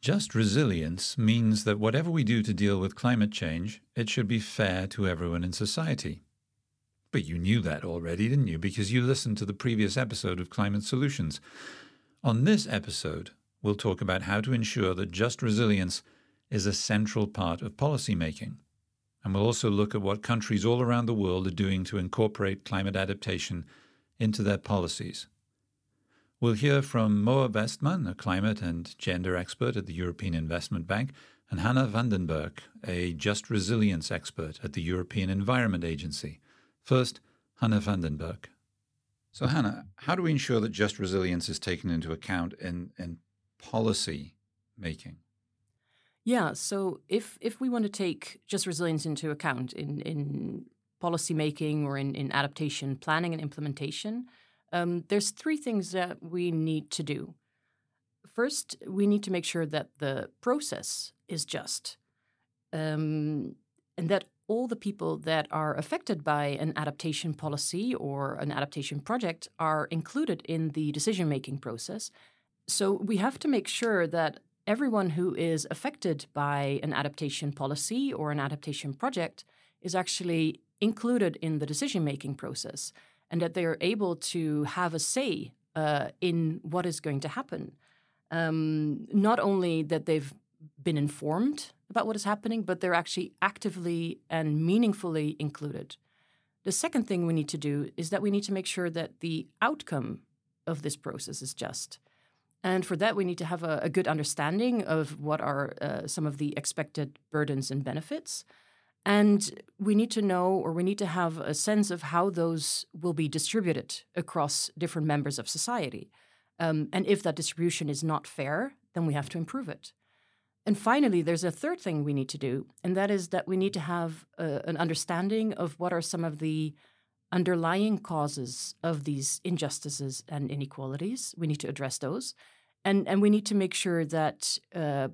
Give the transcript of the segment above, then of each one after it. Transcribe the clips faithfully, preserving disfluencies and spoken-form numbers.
Just resilience means that whatever we do to deal with climate change, it should be fair to everyone in society. But you knew that already, didn't you? Because you listened to the previous episode of Climate Solutions. On this episode, we'll talk about how to ensure that just resilience is a central part of policy making. And we'll also look at what countries all around the world are doing to incorporate climate adaptation into their policies. We'll hear from Moa Westman, a climate and gender expert at the European Investment Bank, and Hannah Vandenberg, a just resilience expert at the European Environment Agency. First, Hannah Vandenberg. So Hannah, how do we ensure that just resilience is taken into account in, in policy making? Yeah, so if if we want to take just resilience into account in, in policy making or in, in adaptation planning and implementation, um, there's three things that we need to do. First, we need to make sure that the process is just, um, and that all the people that are affected by an adaptation policy or an adaptation project are included in the decision-making process. So we have to make sure that everyone who is affected by an adaptation policy or an adaptation project is actually included in the decision-making process and that they are able to have a say uh, in what is going to happen. Um, not only that they've been informed about what is happening, but they're actually actively and meaningfully included. The second thing we need to do is that we need to make sure that the outcome of this process is just. And for that, we need to have a, a good understanding of what are uh, some of the expected burdens and benefits. And we need to know, or we need to have a sense of how those will be distributed across different members of society. Um, and if that distribution is not fair, then we have to improve it. And finally, there's a third thing we need to do, and that is that we need to have uh, an understanding of what are some of the underlying causes of these injustices and inequalities. We need to address those. And, and we need to make sure that uh,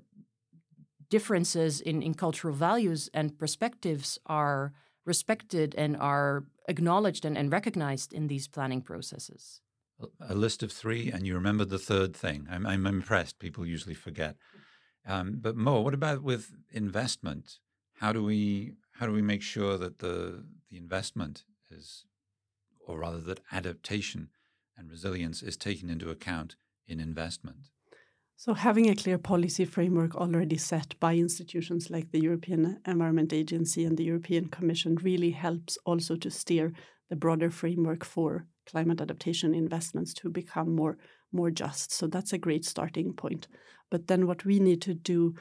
differences in, in cultural values and perspectives are respected and are acknowledged and, and recognized in these planning processes. A list of three, and you remember the third thing. I'm, I'm impressed. People usually forget. Um, but Mo, what about with investment? How do we how do we make sure that the the investment is, or rather that adaptation and resilience is taken into account in investment? So having a clear policy framework already set by institutions like the European Environment Agency and the European Commission really helps also to steer the broader framework for climate adaptation investments to become more, more just. So that's a great starting point. But then what we need to do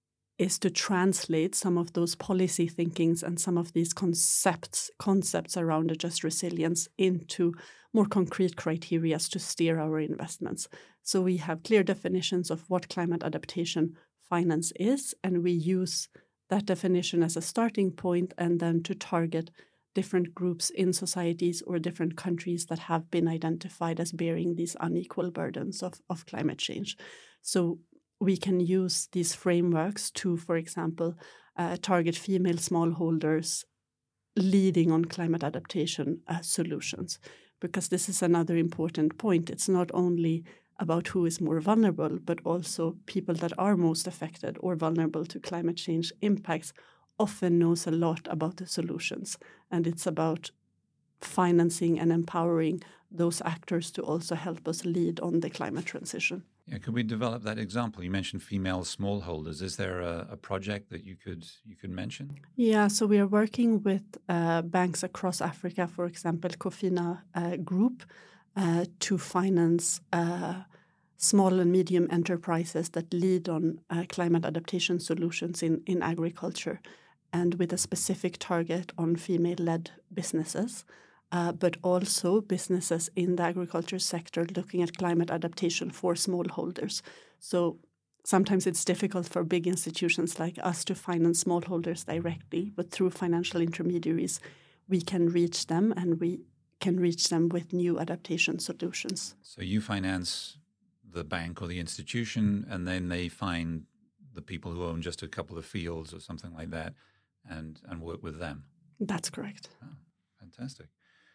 is to translate some of those policy thinkings and some of these concepts concepts around a just resilience into more concrete criteria to steer our investments. So we have clear definitions of what climate adaptation finance is, and we use that definition as a starting point and then to target different groups in societies or different countries that have been identified as bearing these unequal burdens of, of climate change. So we can use these frameworks to, for example, uh, target female smallholders leading on climate adaptation uh, solutions, because this is another important point. It's not only about who is more vulnerable, but also people that are most affected or vulnerable to climate change impacts often knows a lot about the solutions. And it's about financing and empowering those actors to also help us lead on the climate transition. Yeah, could we develop that example? You mentioned female smallholders. Is there a, a project that you could you could mention? Yeah, so we are working with uh, banks across Africa, for example, Cofina uh, Group, uh, to finance uh, small and medium enterprises that lead on uh, climate adaptation solutions in, in agriculture, and with a specific target on female-led businesses. Uh, but also businesses in the agriculture sector looking at climate adaptation for smallholders. So sometimes it's difficult for big institutions like us to finance smallholders directly, but through financial intermediaries, we can reach them and we can reach them with new adaptation solutions. So you finance the bank or the institution, and then they find the people who own just a couple of fields or something like that and, and work with them. That's correct. Oh, fantastic.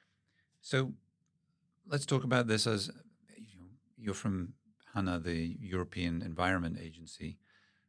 So let's talk about this as you know, you're from HANA, the European Environment Agency.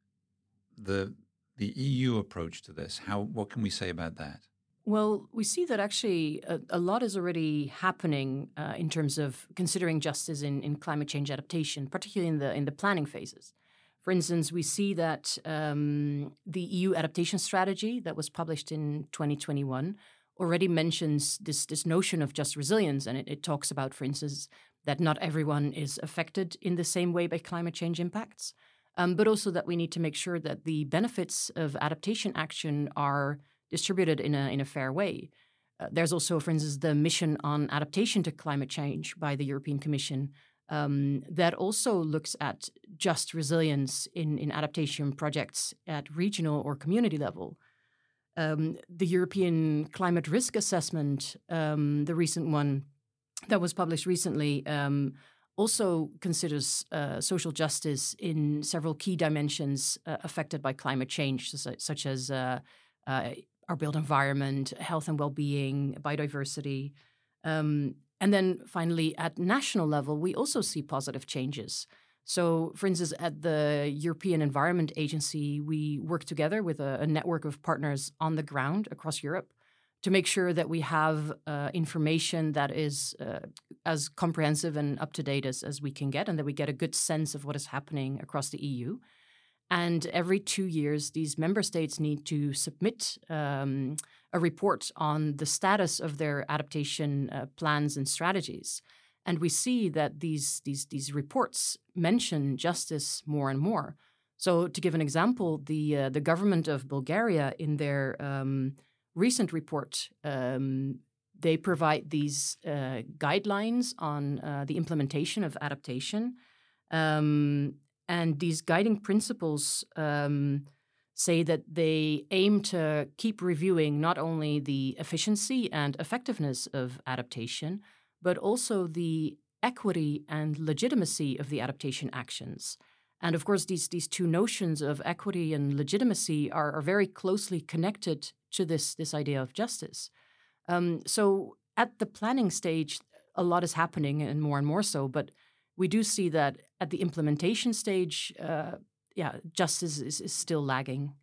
the the E U approach to this? How what can we say about that? Well, we see that actually a, a lot is already happening uh, in terms of considering justice in, in climate change adaptation, particularly in the in the planning phases. For instance, we see that um, the E U adaptation strategy that was published in twenty twenty-one already mentions this, this notion of just resilience. And it, it talks about, for instance, that not everyone is affected in the same way by climate change impacts, um, but also that we need to make sure that the benefits of adaptation action are distributed in a, in a fair way. Uh, there's also, for instance, the mission on adaptation to climate change by the European Commission um, that also looks at just resilience in, in adaptation projects at regional or community level. Um, the European Climate Risk Assessment, um, the recent one that was published recently, um, also considers uh, social justice in several key dimensions uh, affected by climate change, such, such as uh, uh, our built environment, health and well-being, biodiversity. Um, and then finally, at national level, we also see positive changes. So, for instance, at the European Environment Agency, we work together with a, a network of partners on the ground across Europe to make sure that we have uh, information that is uh, as comprehensive and up-to-date as, as we can get, and that we get a good sense of what is happening across the E U. And every two years, these member states need to submit um, a report on the status of their adaptation uh, plans and strategies. And we see that these, these, these reports mention justice more and more. So to give an example, the, uh, the government of Bulgaria, in their um, recent report, um, they provide these uh, guidelines on uh, the implementation of adaptation. Um, and these guiding principles um, say that they aim to keep reviewing not only the efficiency and effectiveness of adaptation, but also the equity and legitimacy of the adaptation actions. And of course, these, these two notions of equity and legitimacy are, are very closely connected to this, this idea of justice. Um, so at the planning stage, a lot is happening, and more and more so, but we do see that at the implementation stage, uh, yeah, justice is, is still lagging.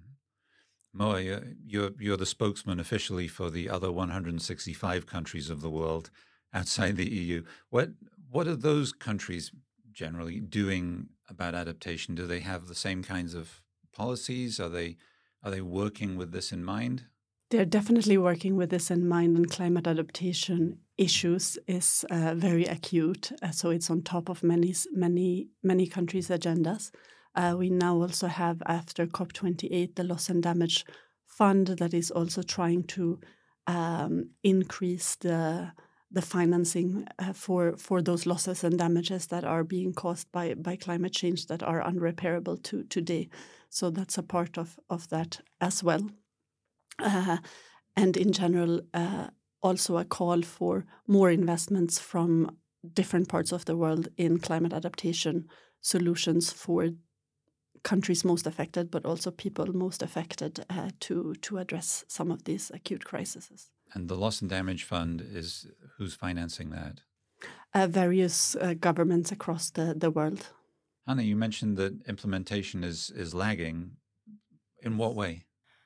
Moa, you're, you're the spokesman officially for the other one hundred sixty-five countries of the world outside the E U. What what are those countries generally doing about adaptation? Do they have the same kinds of policies? Are they are they working with this in mind? They're definitely working with this in mind, and climate adaptation issues is uh, very acute. Uh, so it's on top of many many many countries' agendas. Uh, we now also have, after COP twenty-eight, the Loss and Damage Fund that is also trying to um, increase the the financing uh, for for those losses and damages that are being caused by by climate change that are unrepairable to today. So that's a part of of that as well. Uh, and in general, uh, also a call for more investments from different parts of the world in climate adaptation solutions for countries most affected, but also people most affected uh, to to address some of these acute crises. And the Loss and Damage Fund is who's financing that? Uh, various uh, governments across the, the world. Hanna, you mentioned that implementation is is lagging. In what way?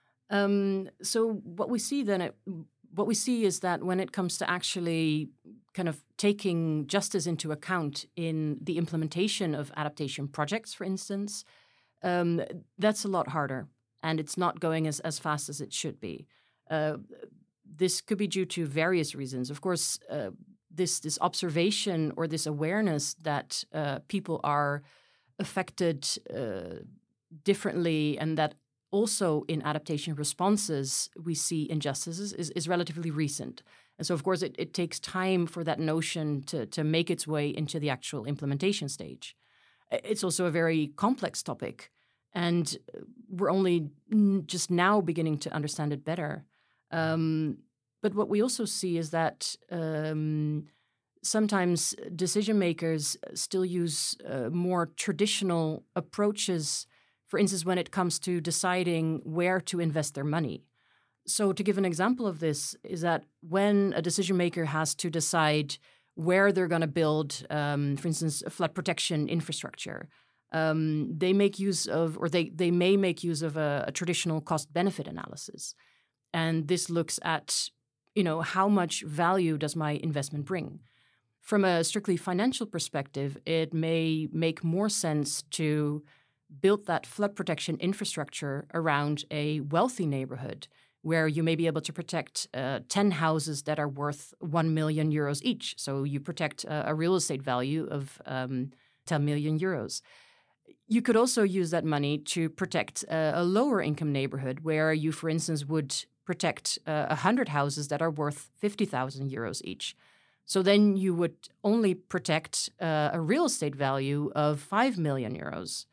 Um, so what we see then, it, what we see is that when it comes to actually kind of taking justice into account in the implementation of adaptation projects, for instance, um, that's a lot harder, and it's not going as, as fast as it should be. Uh, this could be due to various reasons. Of course, uh, this this observation or this awareness that uh, people are affected uh, differently, and that also in adaptation responses we see injustices, is, is relatively recent. And so, of course, it, it takes time for that notion to, to make its way into the actual implementation stage. It's also a very complex topic, and we're only just now beginning to understand it better. Um, but what we also see is that um, sometimes decision makers still use uh, more traditional approaches, for instance, when it comes to deciding where to invest their money. So to give an example of this is that when a decision maker has to decide where they're going to build, um, for instance, a flood protection infrastructure, um, they make use of, or they, they may make use of a, a traditional cost-benefit analysis. And this looks at, you know, how much value does my investment bring? From a strictly financial perspective, it may make more sense to build that flood protection infrastructure around a wealthy neighborhood where you may be able to protect uh, ten houses that are worth one million euros each. So you protect uh, a real estate value of um, ten million euros. You could also use that money to protect a, a lower income neighborhood where you, for instance, would protect uh, one hundred houses that are worth fifty thousand euros each. So then you would only protect uh, a real estate value of five million euros.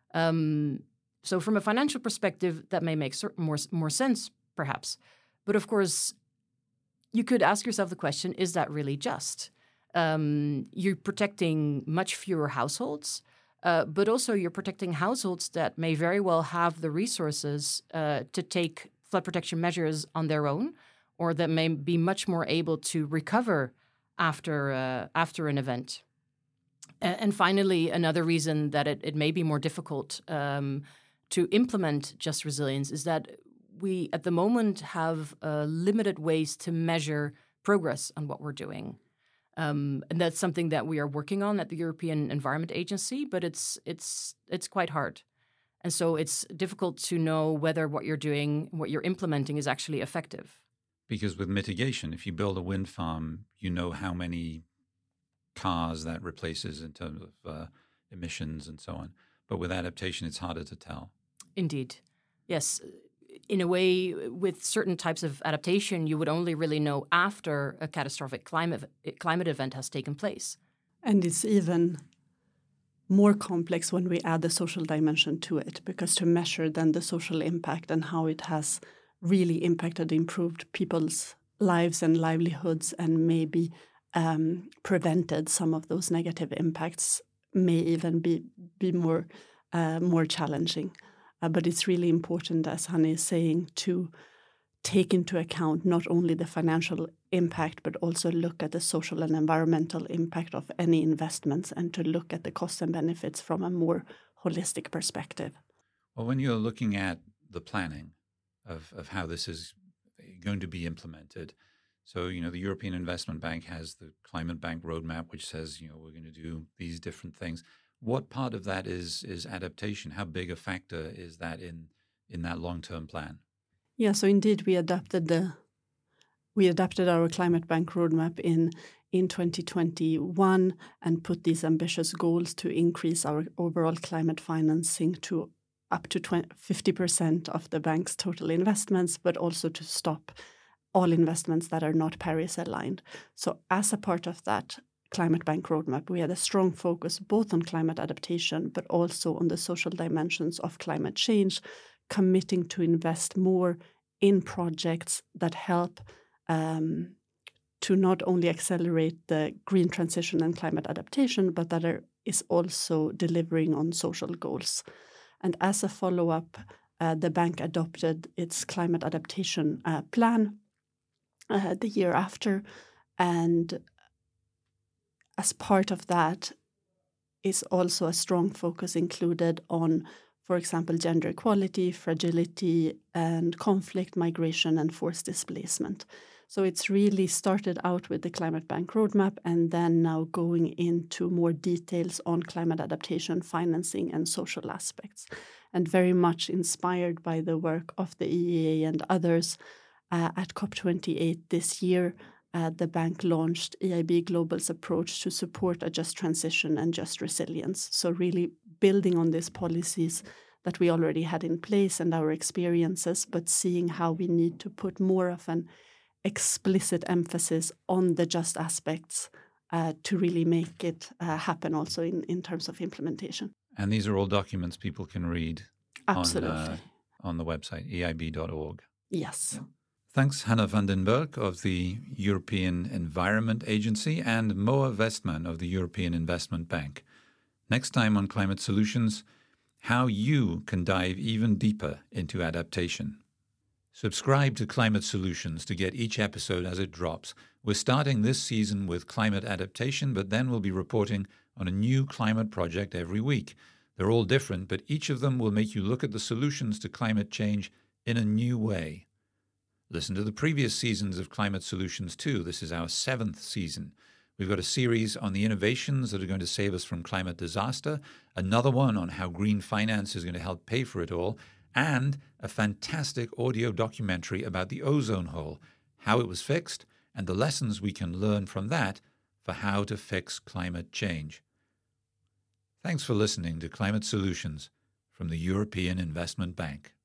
Um, so from a financial perspective, that may make certain more, more sense, perhaps. But of course, you could ask yourself the question, is that really just? Um, you're protecting much fewer households, uh, but also you're protecting households that may very well have the resources uh, to take flood protection measures on their own, or that may be much more able to recover after uh, after an event. And finally, another reason that it, it may be more difficult um, to implement just resilience is that we, at the moment, have uh, limited ways to measure progress on what we're doing. Um, and that's something that we are working on at the European Environment Agency, but it's it's it's quite hard. And so it's difficult to know whether what you're doing, what you're implementing is actually effective. Because with mitigation, if you build a wind farm, you know how many cars that replaces in terms of uh, emissions and so on. But with adaptation, it's harder to tell. Indeed. Yes. In a way, with certain types of adaptation, you would only really know after a catastrophic climate climate event has taken place. And it's even more complex when we add the social dimension to it, because to measure then the social impact and how it has really impacted, improved people's lives and livelihoods, and maybe um, prevented some of those negative impacts, may even be be more uh, more challenging. Uh, but it's really important, as Hanne is saying, to take into account not only the financial impact, but also look at the social and environmental impact of any investments, and to look at the costs and benefits from a more holistic perspective. Well, when you're looking at the planning of, of how this is going to be implemented, so, you know, the European Investment Bank has the Climate Bank Roadmap, which says, you know, we're going to do these different things. What part of that is is adaptation? How big a factor is that in, in that long-term plan? Yeah, so indeed we adapted the we adapted our Climate Bank Roadmap in in twenty twenty-one and put these ambitious goals to increase our overall climate financing to up to fifty percent of the bank's total investments, but also to stop all investments that are not Paris aligned. So as a part of that Climate Bank Roadmap, we had a strong focus both on climate adaptation, but also on the social dimensions of climate change, committing to invest more in projects that help um, to not only accelerate the green transition and climate adaptation, but that are, is also delivering on social goals. And as a follow-up, uh, the bank adopted its climate adaptation uh, plan uh, the year after. And as part of that is also a strong focus included on, for example, gender equality, fragility, and conflict, migration, and forced displacement. So it's really started out with the Climate Bank Roadmap and then now going into more details on climate adaptation, financing, and social aspects. And very much inspired by the work of the E E A and others, uh, at COP twenty-eight this year, uh, the bank launched E I B Global's approach to support a just transition and just resilience. So really building on these policies that we already had in place and our experiences, but seeing how we need to put more of an explicit emphasis on the just aspects uh, to really make it uh, happen also in, in terms of implementation. And these are all documents people can read Absolutely. on, uh, on the website, E I B dot org. Yes. Yeah. Thanks, Hanne van den Berg of the European Environment Agency and Moa Westman of the European Investment Bank. Next time on Climate Solutions, how you can dive even deeper into adaptation. Subscribe to Climate Solutions to get each episode as it drops. We're starting this season with climate adaptation, but then we'll be reporting on a new climate project every week. They're all different, but each of them will make you look at the solutions to climate change in a new way. Listen to the previous seasons of Climate Solutions too. This is our seventh season. We've got a series on the innovations that are going to save us from climate disaster, another one on how green finance is going to help pay for it all, and a fantastic audio documentary about the ozone hole, how it was fixed, and the lessons we can learn from that for how to fix climate change. Thanks for listening to Climate Solutions from the European Investment Bank.